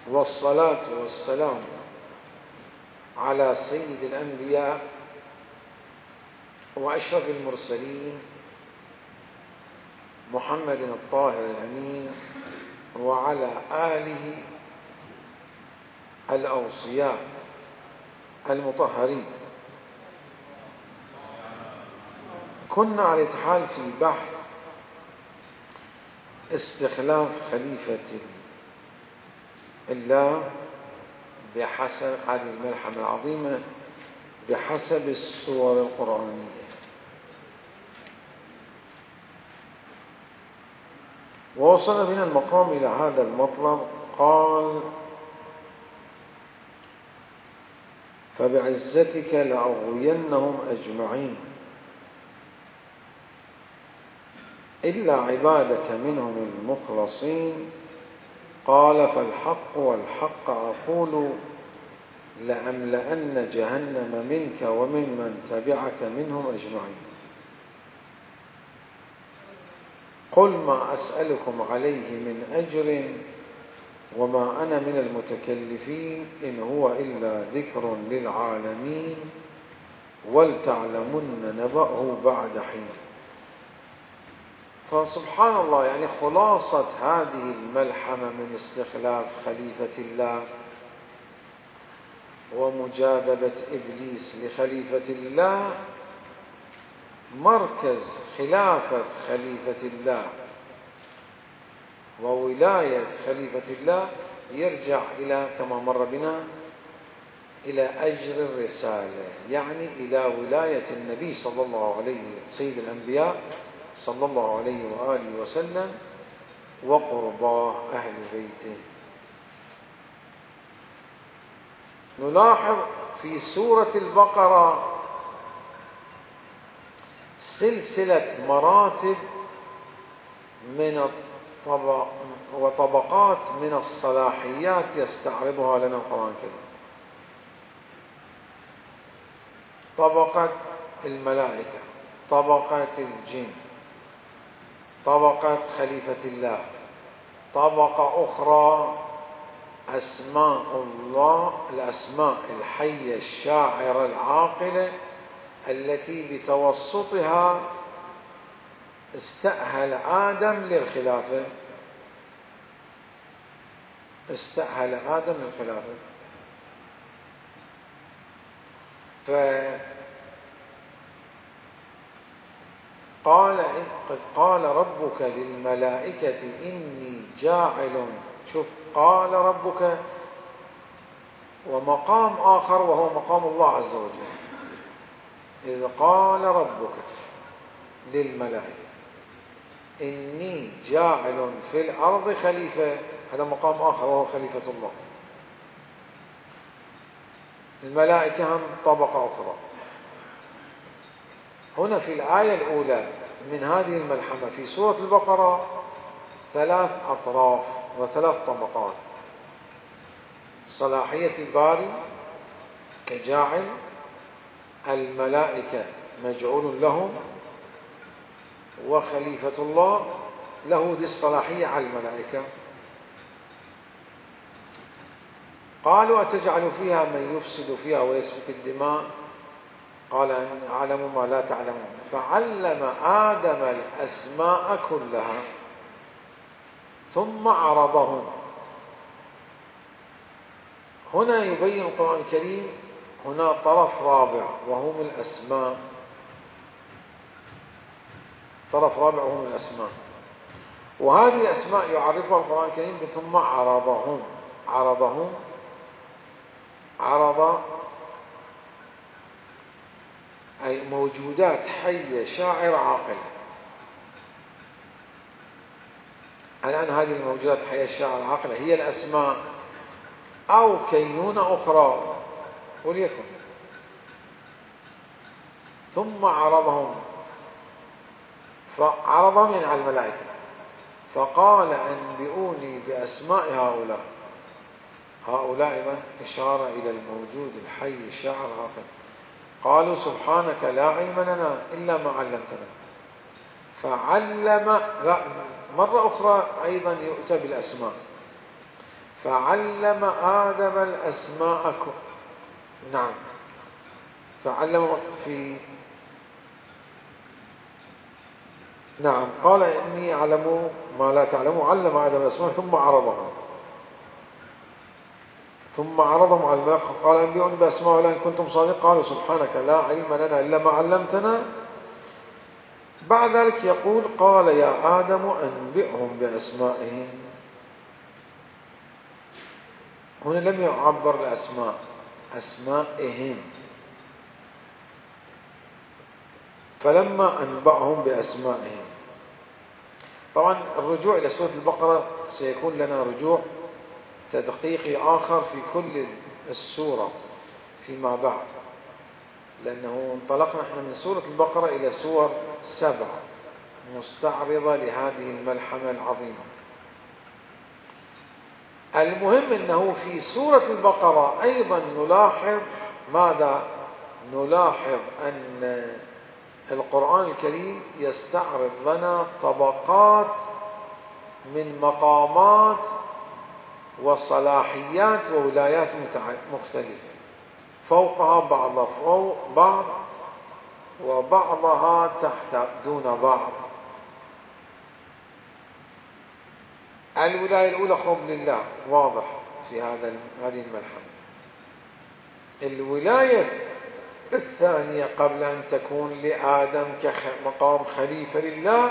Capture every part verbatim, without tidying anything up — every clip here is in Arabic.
والصلاة والسلام على سيد الأنبياء وأشرف المرسلين محمد الطاهر الأمين وعلى آله الأوصياء المطهرين. كنا على الاتحال في بحث استخلاف خليفة الله بحسب هذه الملحمة العظيمة بحسب السور القرآنية، ووصل بنا المقام إلى هذا المطلب. قال: فبعزتك لأغوينهم أجمعين إلا عبادك منهم المخلصين. قال: فالحق والحق أقول لأملأن جهنم منك وممن تبعك منهم أجمعين. قل ما أسألكم عليه من أجر وما أنا من المتكلفين إن هو إلا ذكر للعالمين ولتعلمن نبأه بعد حين. فسبحان الله، يعني خلاصة هذه الملحمة من استخلاف خليفة الله ومجاذبة إبليس لخليفة الله، مركز خلافة خليفة الله وولاية خليفة الله يرجع إلى كما مر بنا إلى أجر الرسالة، يعني إلى ولاية النبي صلى الله عليه سيد الأنبياء صلى الله عليه وآله وسلم وقرباه أهل بيته. نلاحظ في سورة البقرة سلسلة مراتب من الطبق وطبقات من الصلاحيات يستعرضها لنا القرآن الكريم. طبقة الملائكة، طبقة الجن، طبقة خليفة الله، طبقة أخرى أسماء الله، الأسماء الحية الشاعرة العاقلة التي بتوسطها استأهل آدم للخلافة استأهل آدم للخلافة فقال: قد قال ربك للملائكة إني جاعل. شوف، قال ربك ومقام آخر وهو مقام الله عز وجل. إذ قال ربك للملائكة إني جاعل في الأرض خليفة، هذا مقام آخر وهو خليفة الله. الملائكة هم طبقة أخرى. هنا في الآية الأولى من هذه الملحمة في سورة البقرة ثلاث أطراف وثلاث طبقات: صلاحية الباري كجاعل، الملائكة مجعول لهم، وخليفة الله له ذي الصلاحية على الملائكة. قالوا: أتجعل فيها من يفسد فيها ويسفك الدماء؟ قال: إن أعلم ما لا تعلمون. فعلم آدم الأسماء كلها ثم عرضهم. هنا يبين القرآن الكريم هنا طرف رابع وهم الأسماء، طرف رابع وهم الأسماء، وهذه الأسماء يعرفها القرآن الكريم ثم عرضهم. عرضهم عرض أي موجودات حية شاعرة عاقلة. الآن هذه الموجودات الحية الشاعرة العاقلة هي الأسماء أو كينونة أخرى وليكن. ثم عرضهم، فعرضهم يعني على الملائكة، فقال: أنبئوني بأسماء هؤلاء. هؤلاء أيضا إشارة إلى الموجود الحي الشاعر العاقل. قالوا: سبحانك لا علم لنا إلا ما علمتنا. فعلم مرة أخرى أيضا يؤتى بالأسماء، فعلم آدم الأسماء كلها. نعم، فعلم في نعم قال إني أعلم ما لا تعلم. علم آدم الأسماء ثم عرضهم ثم عرضهم على الملائكة قال أنبئوني بأسماء إن كنتم صادقين قالوا سبحانك لا علم لنا إلا ما علمتنا. بعد ذلك يقول قال يا آدم أنبئهم بأسمائهم. هنا لم يعبر الأسماء، أسمائهم. فلما أنبأهم بأسمائهم، طبعا الرجوع إلى سورة البقرة سيكون لنا رجوع تدقيقي آخر في كل السورة فيما بعد، لأنه انطلقنا احنا من سورة البقرة إلى سور سبع مستعرضة لهذه الملحمة العظيمة. المهم أنه في سورة البقرة أيضا نلاحظ ماذا؟ نلاحظ أن القرآن الكريم يستعرض لنا طبقات من مقامات وصلاحيات وولايات مختلفة، فوقها بعض فوق بعض وبعضها تحت دون بعض. الولاية الأولى خب لله واضح في هذا هذه الملحمة. الولاية الثانية قبل أن تكون لآدم كمقام خليفة لله،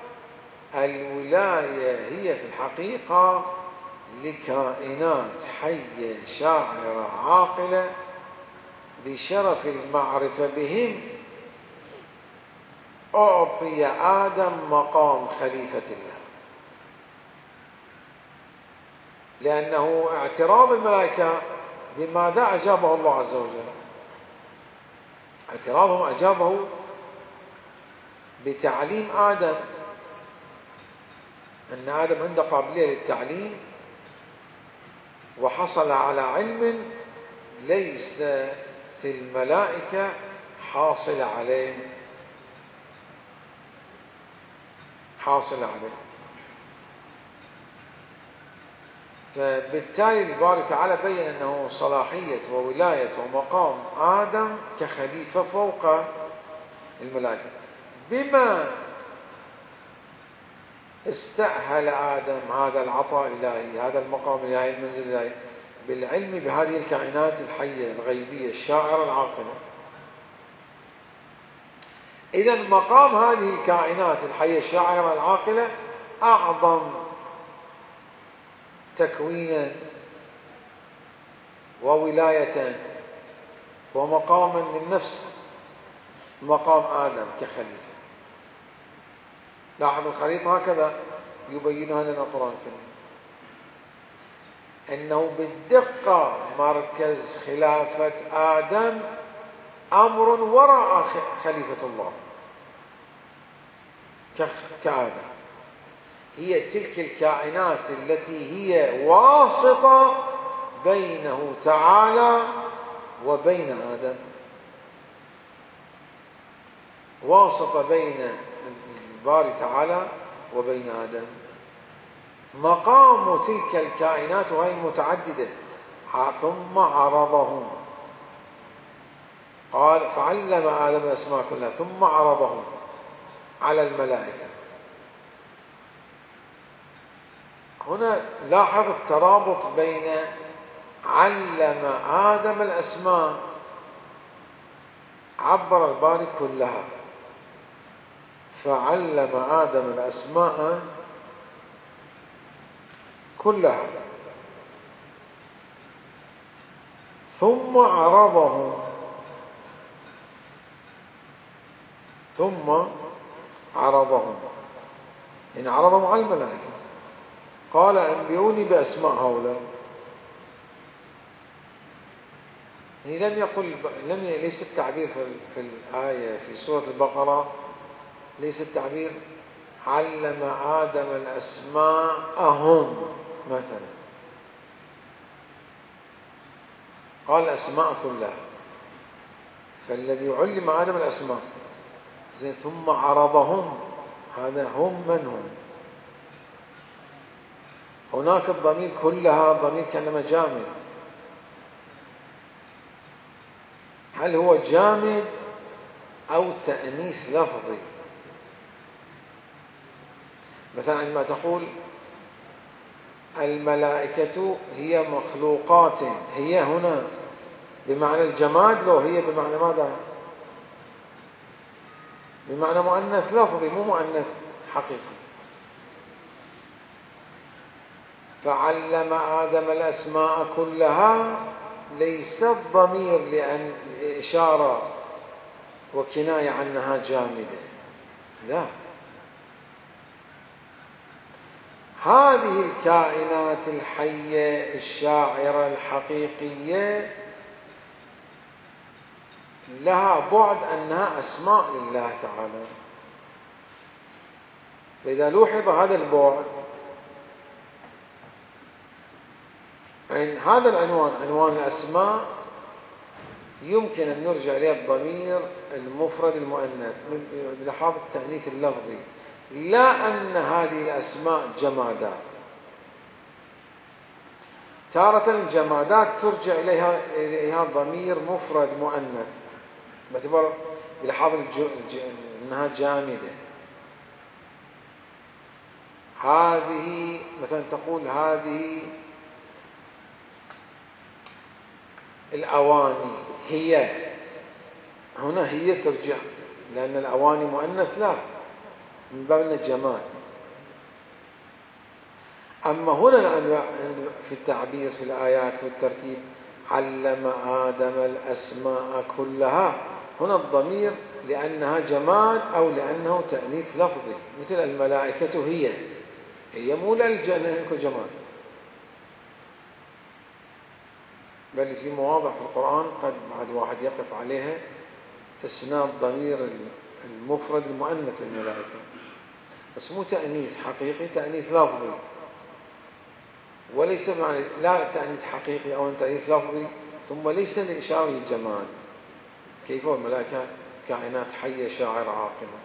الولاية هي في الحقيقة لكائنات حية شاعرة عاقلة بشرف المعرفة بهم أعطي آدم مقام خليفة الله، لأنه اعتراض الملائكة بماذا أجابه الله عز وجل؟ اعتراضهم أجابه بتعليم آدم، أن آدم عنده قابلية للتعليم وحصل على علم ليست الملائكة حاصل عليه حاصل عليه فبالتالي الباري تعالى بين أنه صلاحية وولاية ومقام آدم كخليفة فوق الملائكة، بما استأهل آدم هذا العطاء الإلهي، هذا المقام الإلهي، المنزل الإلهي، بالعلم بهذه الكائنات الحية الغيبية الشاعرة العاقلة. إذن مقام هذه الكائنات الحية الشاعرة العاقلة أعظم تكوينا وولاية ومقاما من نفس مقام آدم كخليفة. لاحظ الخريطة هكذا يبينها لنا القرآن الكريم، أنه بالدقة مركز خلافة آدم أمر وراء خليفة الله كآدم، هي تلك الكائنات التي هي واسطة بينه تعالى وبين آدم، واسطة بين الباري تعالى وبين آدم. مقام تلك الكائنات وهي متعددة. ثم عرضهم، قال فعلم آدم الأسماء كلها ثم عرضهم على الملائكة. هنا لاحظ الترابط بين علم آدم الأسماء، عبر الباري كلها، فعلم آدم الأسماء كلها ثم عرضهم ثم عرضهم إن عرضهم على الملائكة قال أنبئوني بأسماء هؤلاء. يعني لم يقل لم ليس التعبير في الآية في سورة البقرة، ليس التعبير علم آدم الأسماءهم مثلا، قال الأسماء كلها. فالذي علم آدم الأسماء زين ثم عرضهم، هذا هم من هم؟ هناك الضمير كلها ضمير كأنما جامد. هل هو جامد أو تأنيث لفظي؟ مثلا عندما تقول الملائكة هي مخلوقات، هي هنا بمعنى الجماد لو هي بمعنى ماذا؟ بمعنى مؤنث لفظي مو مؤنث حقيقي. فعلم آدم الأسماء كلها ليس الضمير لأن إشارة وكناية عنها جامدة، لا، هذه الكائنات الحية الشاعرة الحقيقية لها بعد أنها أسماء لله تعالى. فإذا لوحظ هذا البعد عن هذا العنوان، عنوان الأسماء، يمكن أن نرجع إليه الضمير المفرد المؤنث بلحاظ التأنيث اللفظي، لا أن هذه الأسماء جمادات. تارة الجمادات ترجع إليها إليها ضمير مفرد مؤنث باعتبار بلحاظ أنها جامدة. هذه مثلا تقول هذه الأواني، هي هنا هي ترجع، لأن الأواني مؤنث لا، من باب الجمال. أما هنا في التعبير في الآيات والترتيب علم آدم الأسماء كلها، هنا الضمير لأنها جماد أو لأنه تأنيث لفظي، مثل الملائكة هي هي مو للجنة جماد، بل في مواضع في القرآن قد بعد واحد يقف عليها إسناد ضمير المفرد المؤنث الملائكة، بس مو تأنيث حقيقي، تأنيث لفظي، وليس معنى لا تأنيث حقيقي أو تأنيث لفظي ثم ليس لإشارة للجمال. كيف هو الملائكة كائنات حية شاعرة عاقلة.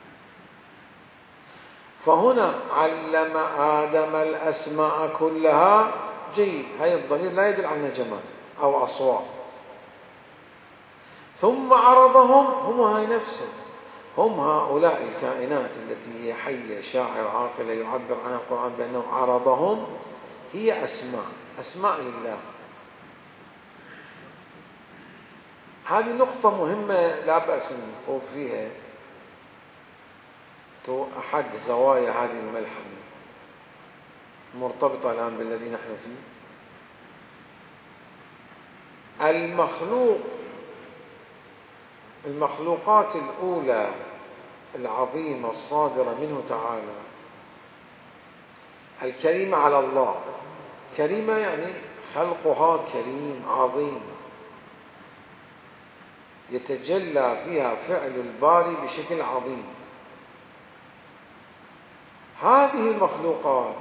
فهنا علم آدم الأسماء كلها، جيد، هاي الضمير لا يدل على جمال أو أصوات. ثم عرضهم، هم هاي نفسهم، هم هؤلاء الكائنات التي هي حية شاعرة عاقلة يعبر عنها القرآن بأنه عرضهم، هي أسماء أسماء لله. هذه نقطة مهمة لا بأس أن نخوض فيها، أحد زوايا هذه الملحمة مرتبطة الآن بالذي نحن فيه. المخلوق المخلوقات الأولى العظيمة الصادرة منه تعالى الكريمة على الله، كريمة يعني خلقها كريم عظيم، يتجلى فيها فعل الباري بشكل عظيم. هذه المخلوقات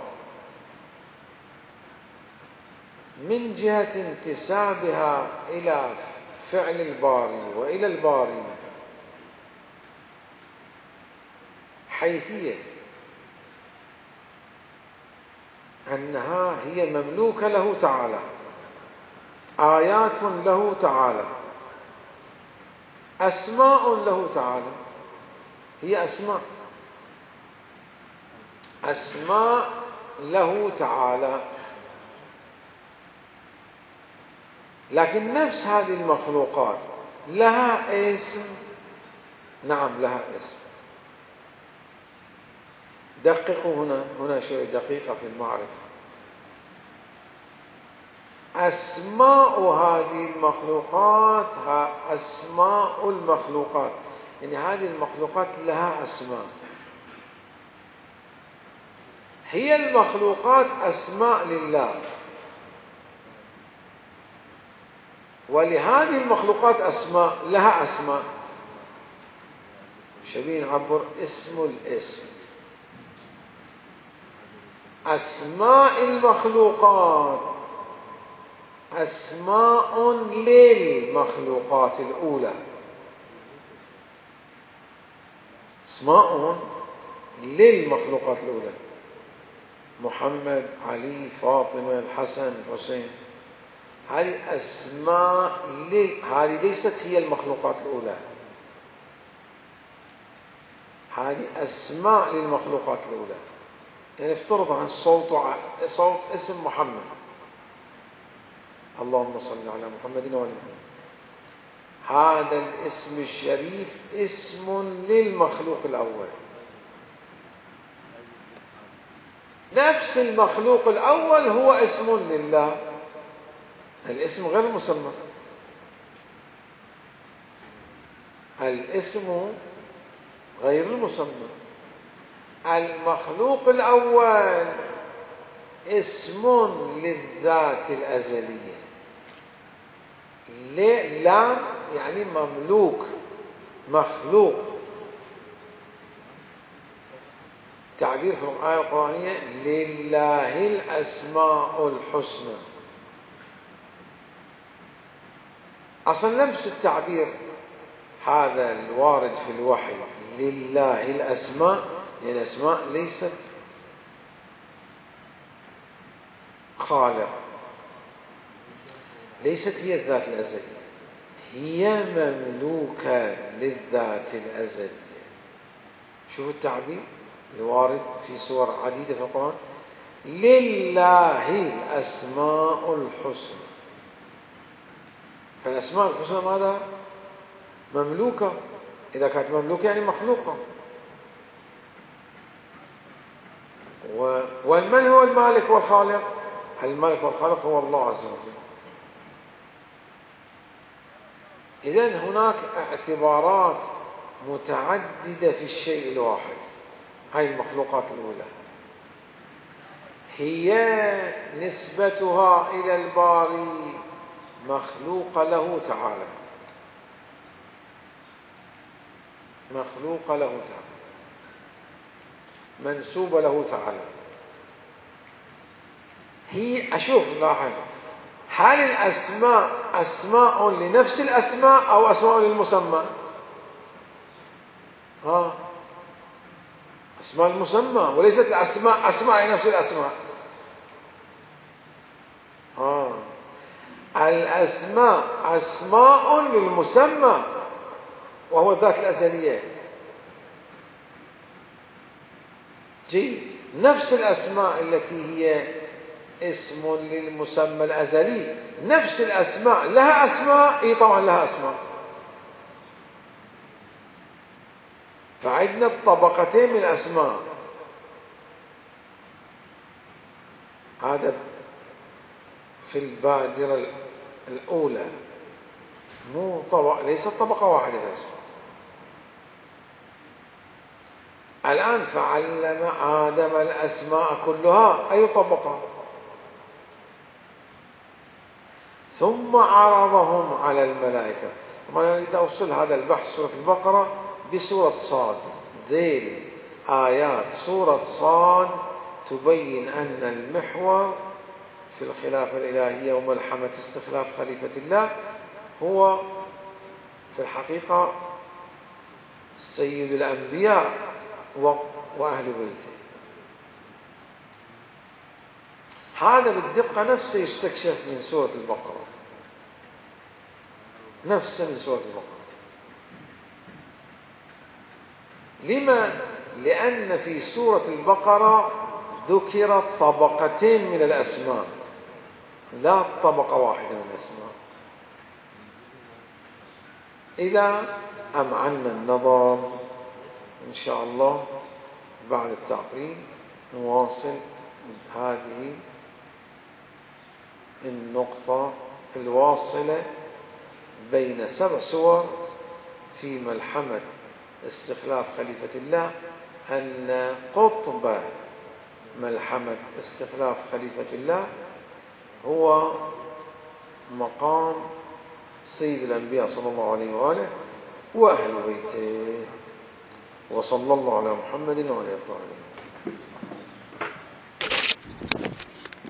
من جهة انتسابها إلى فعل الباري وإلى الباري حيثية أنها هي مملوكة له تعالى، آيات له تعالى، أسماء له تعالى، هي أسماء أسماء له تعالى. لكن نفس هذه المخلوقات لها اسم، نعم لها اسم. دققوا هنا هنا شوية دقيقة في المعرفة. أسماء هذه المخلوقات أسماء المخلوقات، يعني هذه المخلوقات لها أسماء، هي المخلوقات أسماء لله، ولهذه المخلوقات أسماء لها أسماء. شبيه نعبر اسم الاسم. أسماء المخلوقات أسماء للمخلوقات الأولى، أسماء للمخلوقات الأولى. محمد، علي، فاطمة، الحسن، الحسين. هذه أسماء لي... هذه ليست هي المخلوقات الأولى، هذه أسماء للمخلوقات الأولى. يعني افترض عن صوت صوت اسم محمد، اللهم صل على محمد وعلى محمد، هذا الاسم الشريف اسم للمخلوق الأول، نفس المخلوق الأول هو اسم لله، الاسم غير المسمى، الاسم غير المسمى. المخلوق الأول اسم للذات الأزلية، لا يعني مملوك مخلوق. تعبير في الآية القرآنية لله الأسماء الحسنى، أصلا نفس التعبير هذا الوارد في الوحي، لله الأسماء، يعني الأسماء ليست خالق، ليست هي الذات الأزلية، هي مملوكة للذات الأزلية. شوفوا التعبير الوارد في سور عديدة في القرآن، لله الأسماء الحسنى. فالأسماء الحسنى ماذا؟ مملوكة، إذا كانت مملوكة يعني مخلوقة. ومن هو المالك والخالق؟ المالك والخالق هو الله عز وجل. إذن هناك اعتبارات متعددة في الشيء الواحد. هاي المخلوقات الأولى هي نسبتها إلى الباري مخلوق له تعالى، مخلوق له تعالى، منسوب له تعالى. هي أشوف لاحظ، هل الأسماء أسماء لنفس الأسماء أو أسماء للمسمى؟ ها، أسماء المسمى، وليست الأسماء أسماء لنفس الأسماء. ها، الأسماء أسماء للمسمى وهو الذات الأزلية. جي نفس الأسماء التي هي اسم للمسمى الأزلي، نفس الأسماء لها أسماء، إيه طبعا لها أسماء. فعندنا طبقتين من الأسماء، هذا في البادرة الأولى، مو طبقة، ليست طبقة واحدة الأسماء. الآن فعلم آدم الأسماء كلها، أي طبقة؟ ثم عرضهم على الملائكة. طبعا أريد أوصل هذا البحث سورة البقرة بسورة صاد، ذيل آيات سورة صاد تبين أن المحور في الخلافة الإلهية وملحمة استخلاف خليفة الله هو في الحقيقة سيد الأنبياء وأهل بيته. هذا بالدقة نفسه يستكشف من سورة البقرة، نفسه من سورة البقرة. لما؟ لأن في سورة البقرة ذكرت طبقتين من الأسماء، لا طبقة واحدة من الأسماء. إذا أمعنا النظر إن شاء الله بعد التعطيل نواصل هذه النقطة الواصلة بين سبع سور في ملحمة استخلاف خليفة الله، أن قطب ملحمة استخلاف خليفة الله هو مقام سيد الأنبياء صلى الله عليه وآله وأهل بيته، وصلى الله على محمد وعلى آله.